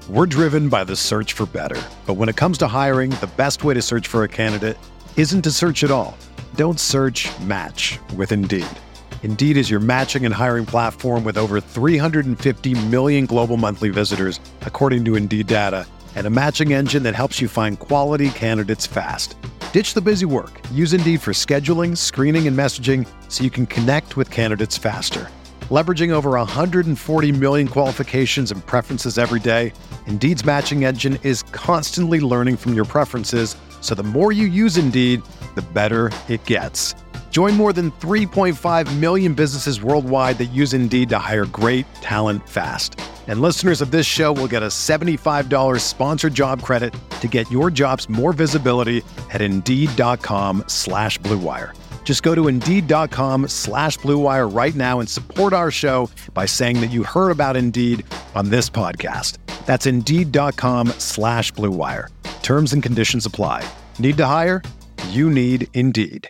We're driven by the search for better. But when it comes to hiring, the best way to search for a candidate isn't to search at all. Don't search, match with Indeed. Indeed is your matching and hiring platform with over 350 million global monthly visitors, according to Indeed data, and a matching engine that helps you find quality candidates fast. Ditch the busy work. Use Indeed for scheduling, screening, and messaging so you can connect with candidates faster. Leveraging over 140 million qualifications and preferences every day, Indeed's matching engine is constantly learning from your preferences, so the more you use Indeed, the better it gets. Join more than 3.5 million businesses worldwide that use Indeed to hire great talent fast. And listeners of this show will get a $75 sponsored job credit to get your jobs more visibility at Indeed.com/Blue Wire. Just go to Indeed.com/Blue Wire right now and support our show by saying that you heard about Indeed on this podcast. That's Indeed.com/Blue Wire. Terms and conditions apply. Need to hire? You need Indeed.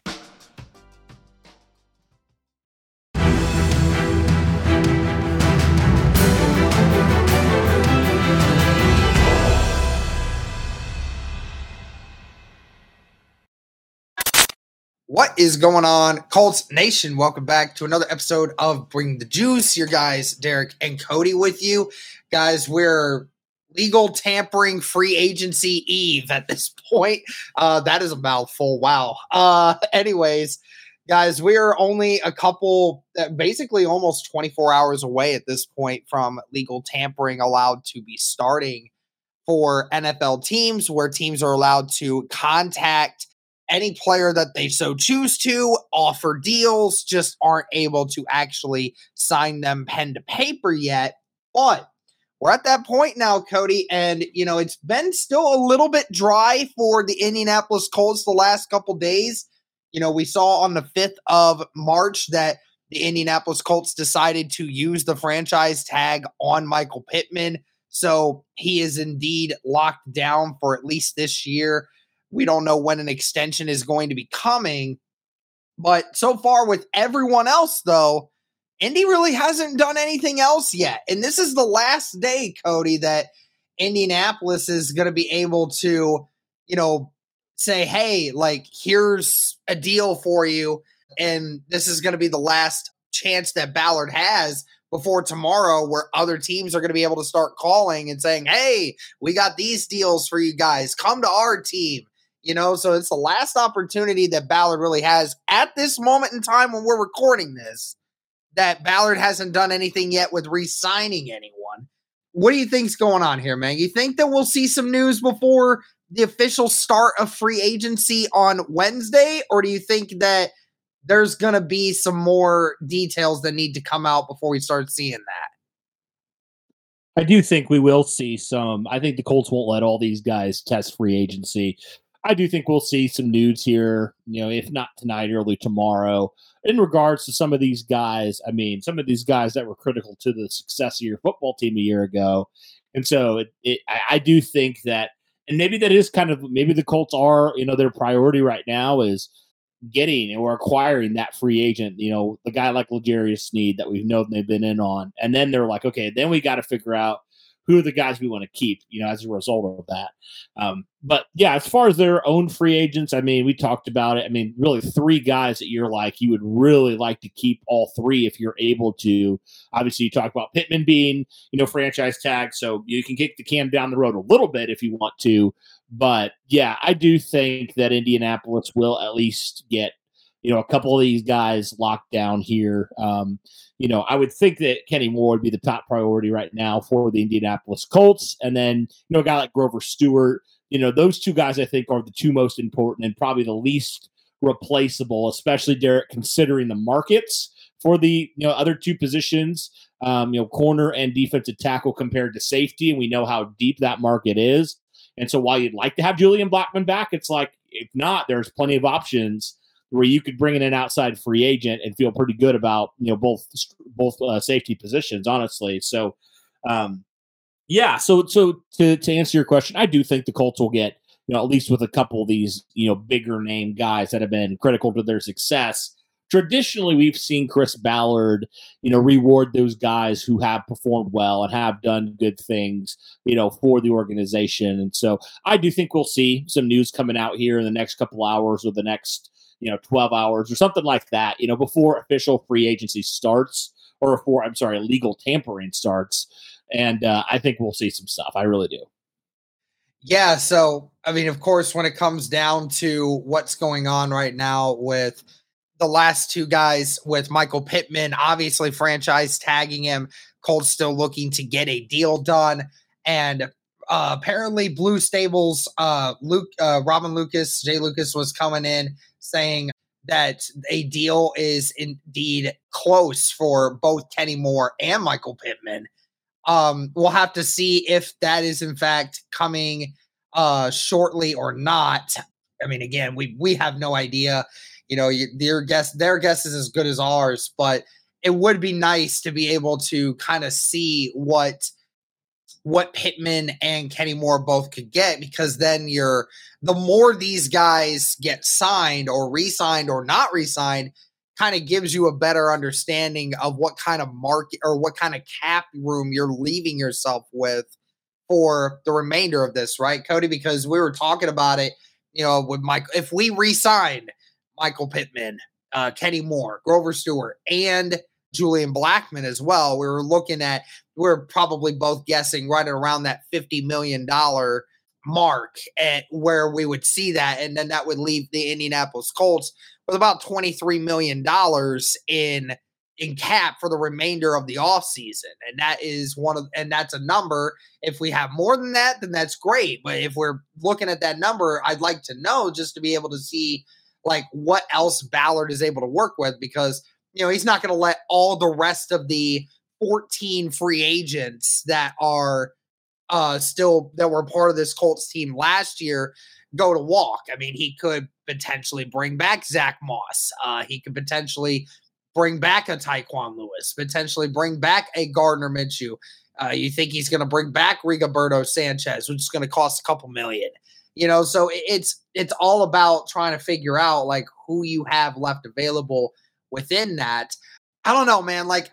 What is going on, Colts Nation? Welcome back to another episode of Bring the Juice. Your guys, Derek and Cody with you. Guys, we're legal tampering free agency eve at this point. That is a mouthful. Wow. Anyways, guys, we are only a couple, basically almost 24 hours away at this point from legal tampering allowed to be starting for NFL teams, where teams are allowed to contact any player that they so choose to, offer deals, just aren't able to actually sign them pen to paper yet. But we're at that point now, Cody, and, it's been still a little bit dry for the Indianapolis Colts the last couple days. We saw on the 5th of March that the Indianapolis Colts decided to use the franchise tag on Michael Pittman. So he is indeed locked down for at least this year. We don't know when an extension is going to be coming. But so far with everyone else, though, Indy really hasn't done anything else yet. And this is the last day, Cody, that Indianapolis is going to be able to, say, hey, here's a deal for you. And this is going to be the last chance that Ballard has before tomorrow, where other teams are going to be able to start calling and saying, hey, we got these deals for you guys. Come to our team. So it's the last opportunity that Ballard really has at this moment in time when we're recording this, that Ballard hasn't done anything yet with re-signing anyone. What do you think's going on here, man? You think that we'll see some news before the official start of free agency on Wednesday, or do you think that there's going to be some more details that need to come out before we start seeing that? I do think we will see some. I think the Colts won't let all these guys test free agency. I do think we'll see some news here, if not tonight, early tomorrow, in regards to some of these guys. I mean, some of these guys that were critical to the success of your football team a year ago. And so I do think that, and maybe that is maybe the Colts are, their priority right now is getting or acquiring that free agent, the guy like L'Jarius Sneed that we've known they've been in on. And then they're like, okay, then we got to figure out who are the guys we want to keep, as a result of that. But yeah, as far as their own free agents, I mean, we talked about it. I mean, really 3 guys that you're like, you would really like to keep all 3 if you're able to. Obviously, you talk about Pittman being, franchise tag, so you can kick the can down the road a little bit if you want to. But yeah, I do think that Indianapolis will at least get, a couple of these guys locked down here. I would think that Kenny Moore would be the top priority right now for the Indianapolis Colts. And then, a guy like Grover Stewart, those 2 guys I think are the 2 most important and probably the least replaceable, especially Derek, considering the markets for the other 2 positions, corner and defensive tackle compared to safety. And we know how deep that market is. And so while you'd like to have Julian Blackmon back, it's like, if not, there's plenty of options where you could bring in an outside free agent and feel pretty good about, both safety positions, honestly. So, yeah. So to answer your question, I do think the Colts will get, at least with a couple of these, bigger name guys that have been critical to their success, traditionally we've seen Chris Ballard, reward those guys who have performed well and have done good things, for the organization. And so I do think we'll see some news coming out here in the next couple hours or the next, 12 hours or something like that, before official free agency starts or before, legal tampering starts. And I think we'll see some stuff. I really do. Yeah. So, I mean, of course, when it comes down to what's going on right now with the last two guys, with Michael Pittman, obviously franchise tagging him, Colts still looking to get a deal done. And apparently Blue Stables, Robin Lucas, Jay Lucas was coming in saying that a deal is indeed close for both Kenny Moore and Michael Pittman. We'll have to see if that is in fact coming shortly or not. I mean, again, we have no idea. Their guess is as good as ours, but it would be nice to be able to kind of see what Pittman and Kenny Moore both could get, because then the more these guys get signed or re-signed or not re-signed, kind of gives you a better understanding of what kind of market or what kind of cap room you're leaving yourself with for the remainder of this, right, Cody? Because we were talking about it, with Mike, if we re-signed Michael Pittman, Kenny Moore, Grover Stewart, and Julian Blackmon as well, we're probably both guessing right around that $50 million mark at where we would see that. And then that would leave the Indianapolis Colts with about $23 million in cap for the remainder of the offseason. And that is that's a number. If we have more than that, then that's great. But if we're looking at that number, I'd like to know, just to be able to see like what else Ballard is able to work with, because he's not going to let all the rest of the 14 free agents that are that were part of this Colts team last year go to walk. I mean, he could potentially bring back Zach Moss. He could potentially bring back a Tyquan Lewis, potentially bring back a Gardner Minshew. You think he's going to bring back Rigoberto Sanchez, which is going to cost a couple million. So it's all about trying to figure out like who you have left available within that. I don't know, man. Like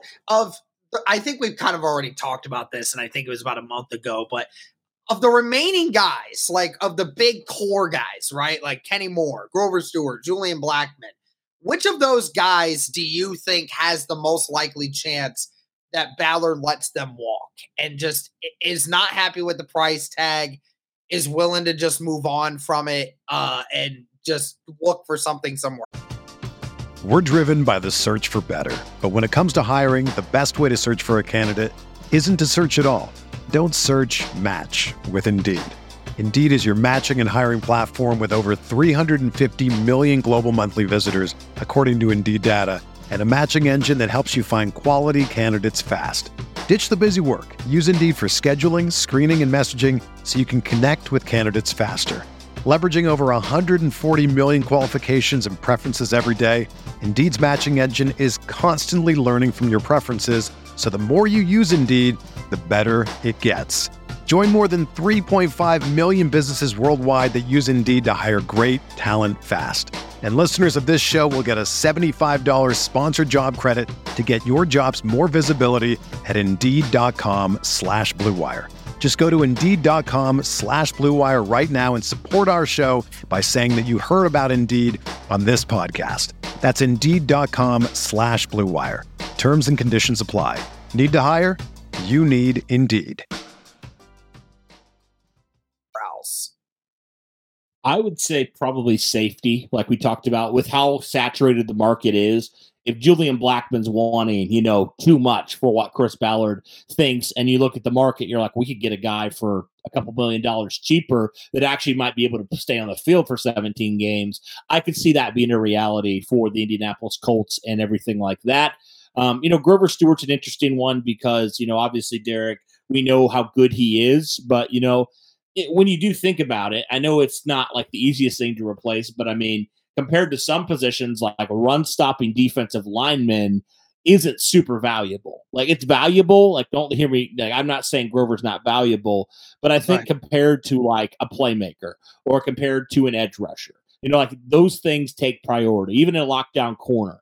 I think we've kind of already talked about this, and I think it was about a month ago, but of the remaining guys, like of the big core guys, right? Like Kenny Moore, Grover Stewart, Julian Blackmon, which of those guys do you think has the most likely chance that Ballard lets them walk and just is not happy with the price tag, is willing to just move on from it and just look for something somewhere? We're driven by the search for better. But when it comes to hiring, the best way to search for a candidate isn't to search at all. Don't search, match with Indeed. Indeed is your matching and hiring platform with over 350 million global monthly visitors, according to Indeed data, and a matching engine that helps you find quality candidates fast. Ditch the busy work. Use Indeed for scheduling, screening, and messaging so you can connect with candidates faster. Leveraging over 140 million qualifications and preferences every day, Indeed's matching engine is constantly learning from your preferences, so the more you use Indeed, the better it gets. Join more than 3.5 million businesses worldwide that use Indeed to hire great talent fast. And listeners of this show will get a $75 sponsored job credit to get your jobs more visibility at Indeed.com/Blue Wire. Just go to Indeed.com/Blue Wire right now and support our show by saying that you heard about Indeed on this podcast. That's Indeed.com/Blue Wire. Terms and conditions apply. Need to hire? You need Indeed. I would say probably safety, like we talked about, with how saturated the market is. If Julian Blackmon's wanting, too much for what Chris Ballard thinks, and you look at the market, you're like, we could get a guy for a couple $1 million cheaper that actually might be able to stay on the field for 17 games. I could see that being a reality for the Indianapolis Colts and everything like that. Grover Stewart's an interesting one because, obviously, Derek, we know how good he is, but, when you do think about it, I know it's not like the easiest thing to replace, but I mean, compared to some positions like a run-stopping defensive lineman isn't super valuable. Like, it's valuable. Like, don't hear me. Like, I'm not saying Grover's not valuable, but I think compared to like a playmaker or compared to an edge rusher, Like those things take priority, even in a lockdown corner.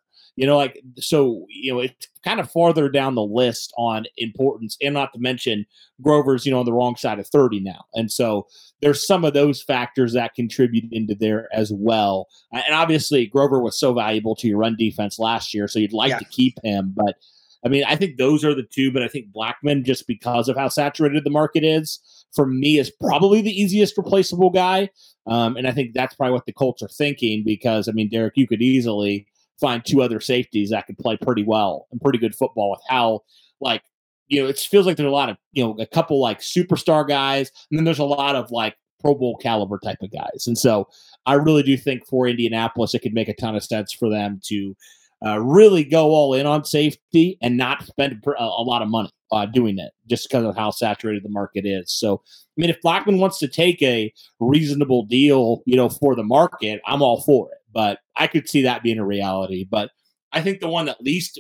So it's kind of farther down the list on importance, and not to mention Grover's, on the wrong side of 30 now. And so there's some of those factors that contribute into there as well. And obviously Grover was so valuable to your run defense last year, so you'd like to keep him. But I mean, I think those are the two, but I think Blackmon, just because of how saturated the market is, for me, is probably the easiest replaceable guy. And I think that's probably what the Colts are thinking, because, I mean, Derek, you could easily find two other safeties that could play pretty well and pretty good football with how, it feels like there's a lot of, a couple like superstar guys, and then there's a lot of like Pro Bowl caliber type of guys. And so I really do think for Indianapolis, it could make a ton of sense for them to really go all in on safety and not spend a lot of money doing it, just because of how saturated the market is. So, I mean, if Blackmon wants to take a reasonable deal, for the market, I'm all for it. But I could see that being a reality. But I think the one that least,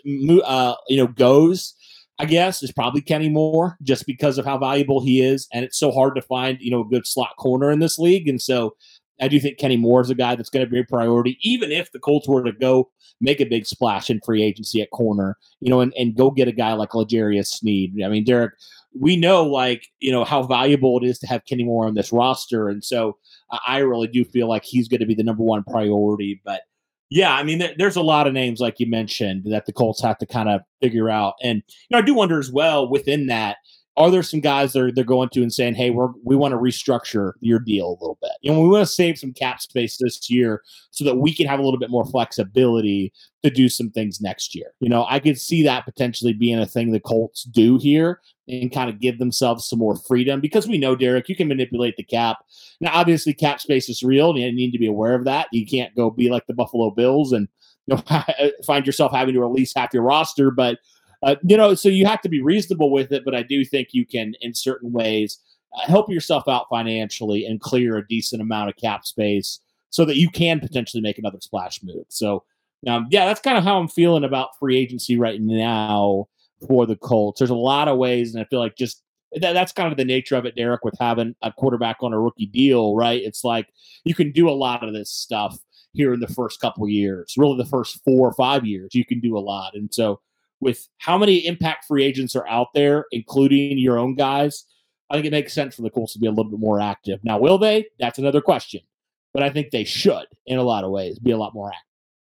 goes, I guess, is probably Kenny Moore, just because of how valuable he is. And it's so hard to find, a good slot corner in this league. And so I do think Kenny Moore is a guy that's going to be a priority, even if the Colts were to go make a big splash in free agency at corner, and go get a guy like L'Jarius Sneed. I mean, Derek, we know, how valuable it is to have Kenny Moore on this roster. And so I really do feel like he's going to be the number one priority. But yeah, I mean, there's a lot of names, like you mentioned, that the Colts have to kind of figure out. And I do wonder as well, within that, are there some guys that they're going to and saying, hey, we want to restructure your deal a little bit. We want to save some cap space this year so that we can have a little bit more flexibility to do some things next year. I could see that potentially being a thing the Colts do here and kind of give themselves some more freedom, because we know, Derek, you can manipulate the cap. Now, obviously, cap space is real, and you need to be aware of that. You can't go be like the Buffalo Bills and find yourself having to release half your roster, but so you have to be reasonable with it. But I do think you can, in certain ways, help yourself out financially and clear a decent amount of cap space so that you can potentially make another splash move. So, that's kind of how I'm feeling about free agency right now for the Colts. There's a lot of ways, and I feel like just that's kind of the nature of it, Derek, with having a quarterback on a rookie deal, right? It's like you can do a lot of this stuff here in the first couple of years, really the first 4 or 5 years, you can do a lot. And so with how many impact free agents are out there, including your own guys, I think it makes sense for the Colts to be a little bit more active. Now, will they? That's another question. But I think they should, in a lot of ways, be a lot more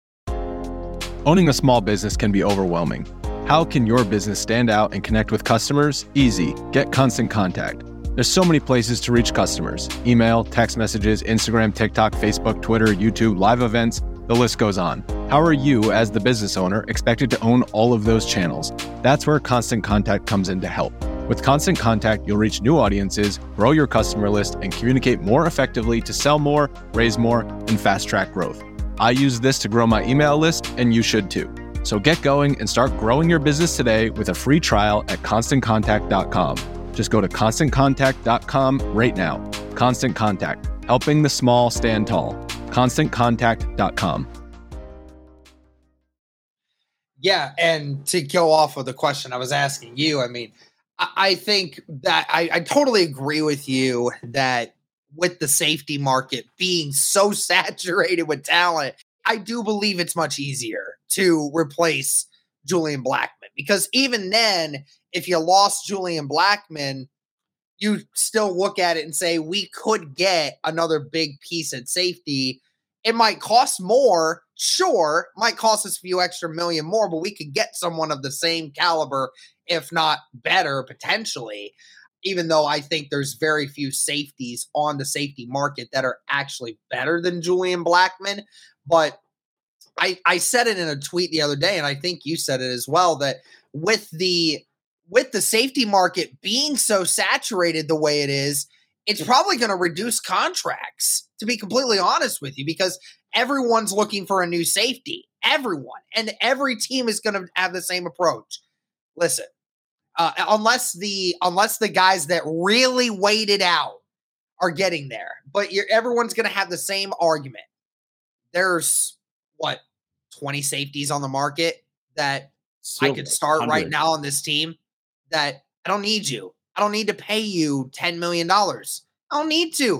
active. Owning a small business can be overwhelming. How can your business stand out and connect with customers? Easy. Get Constant Contact. There's so many places to reach customers. Email, text messages, Instagram, TikTok, Facebook, Twitter, YouTube, live events. The list goes on. How are you, as the business owner, expected to own all of those channels? That's where Constant Contact comes in to help. With Constant Contact, you'll reach new audiences, grow your customer list, and communicate more effectively to sell more, raise more, and fast-track growth. I use this to grow my email list, and you should too. So get going and start growing your business today with a free trial at ConstantContact.com. Just go to ConstantContact.com right now. Constant Contact, helping the small stand tall. ConstantContact.com. Yeah, and to go off of the question I was asking you, I mean, I think that I totally agree with you that with the safety market being so saturated with talent, I do believe it's much easier to replace Julian Blackmon, because even then, if you lost Julian Blackmon, you still look at it and say, we could get another big piece at safety. It might cost more, sure, might cost us a few extra million more, but we could get someone of the same caliber, if not better, potentially, even though I think there's very few safeties on the safety market that are actually better than Julian Blackmon. But I said it in a tweet the other day, and I think you said it as well, that with the safety market being so saturated the way it is, it's probably going to reduce contracts, to be completely honest with you, because everyone's looking for a new safety. Everyone. And every team is going to have the same approach. Listen, unless the guys that really waited out are getting there, but everyone's going to have the same argument. There's, 20 safeties on the market that I could start 100. right now on this team that I don't need you. I don't need to pay you $10 million. I don't need to.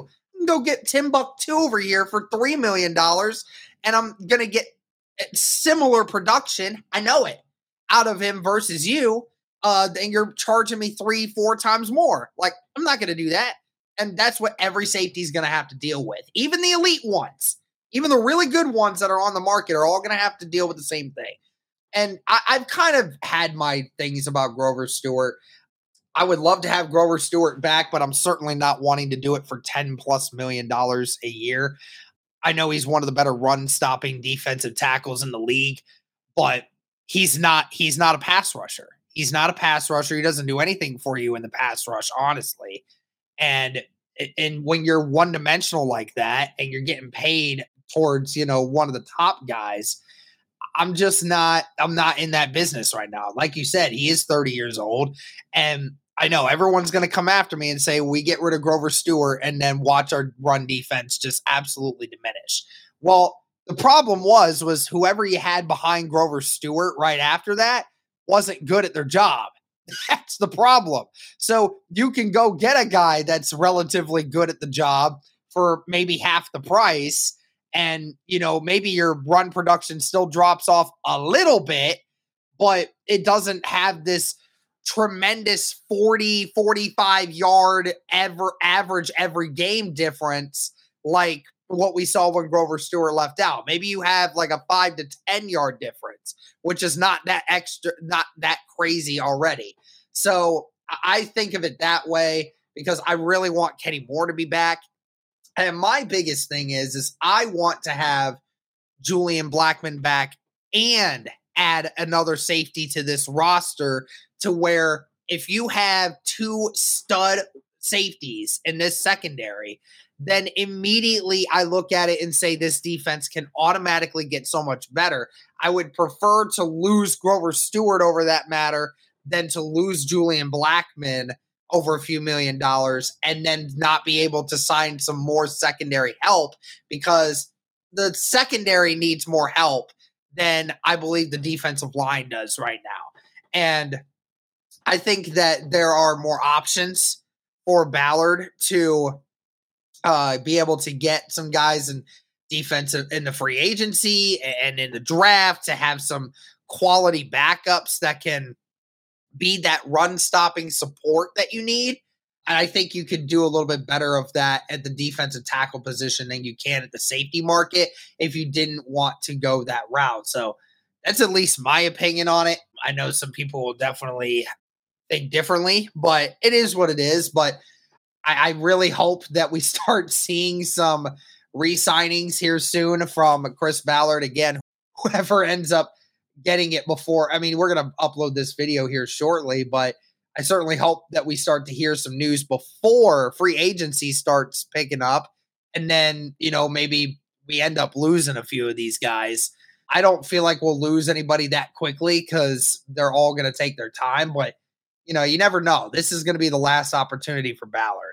go get Timbuktu over here for $3 million and I'm going to get similar production. I know it out of him versus you. And you're charging me 3-4 times more. Like, I'm not going to do that. And that's what every safety is going to have to deal with. Even the elite ones, even the really good ones that are on the market are all going to have to deal with the same thing. And I've kind of had my things about Grover Stewart. I would love to have Grover Stewart back, but I'm certainly not wanting to do it for $10+ million a year. I know he's one of the better run-stopping defensive tackles in the league, but he's not a pass rusher. He's not a pass rusher. He doesn't do anything for you in the pass rush, honestly. And when you're one-dimensional like that and you're getting paid towards, one of the top guys, I'm not in that business right now. Like you said, he is 30 years old. And I know everyone's going to come after me and say, we get rid of Grover Stewart and then watch our run defense just absolutely diminish. Well, the problem was whoever you had behind Grover Stewart right after that wasn't good at their job. That's the problem. So you can go get a guy that's relatively good at the job for maybe half the price. And, maybe your run production still drops off a little bit, but it doesn't have this tremendous 40, 45 yard average every game difference like what we saw when Grover Stewart left out. Maybe you have like a 5 to 10 yard difference, which is not that crazy already. So I think of it that way because I really want Kenny Moore to be back. And my biggest thing is I want to have Julian Blackmon back and add another safety to this roster to where if you have 2 stud safeties in this secondary, then immediately I look at it and say this defense can automatically get so much better. I would prefer to lose Grover Stewart over that matter than to lose Julian Blackmon over a few $1 million and then not be able to sign some more secondary help because the secondary needs more help than I believe the defensive line does right now. And I think that there are more options for Ballard to be able to get some guys in defensive in the free agency and in the draft to have some quality backups that can be that run stopping support that you need. And I think you could do a little bit better of that at the defensive tackle position than you can at the safety market if you didn't want to go that route. So that's at least my opinion on it. I know some people will definitely think differently, but it is what it is. But I really hope that we start seeing some re-signings here soon from Chris Ballard. Again, whoever ends up getting it before. I mean, we're going to upload this video here shortly, but I certainly hope that we start to hear some news before free agency starts picking up. And then, maybe we end up losing a few of these guys. I don't feel like we'll lose anybody that quickly because they're all going to take their time. But, you never know. This is going to be the last opportunity for Ballard.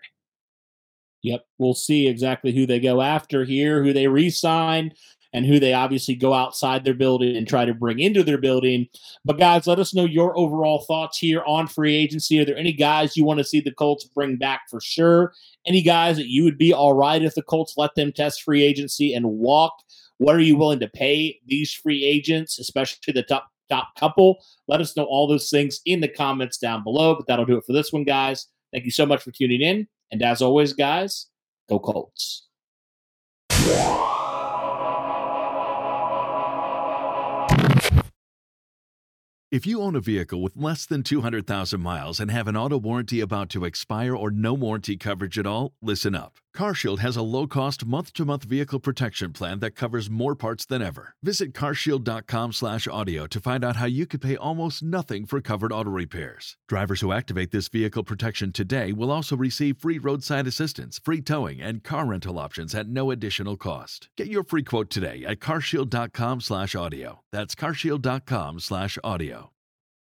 Yep. We'll see exactly who they go after here, who they re-sign, and who they obviously go outside their building and try to bring into their building. But guys, let us know your overall thoughts here on free agency. Are there any guys you want to see the Colts bring back for sure? Any guys that you would be all right if the Colts let them test free agency and walk? What are you willing to pay these free agents, especially the top couple? Let us know all those things in the comments down below. But that'll do it for this one, guys. Thank you so much for tuning in. And as always, guys, go Colts. If you own a vehicle with less than 200,000 miles and have an auto warranty about to expire or no warranty coverage at all, listen up. CarShield has a low-cost month-to-month vehicle protection plan that covers more parts than ever. Visit carshield.com/audio to find out how you could pay almost nothing for covered auto repairs. Drivers who activate this vehicle protection today will also receive free roadside assistance, free towing, and car rental options at no additional cost. Get your free quote today at carshield.com/audio. That's carshield.com/audio.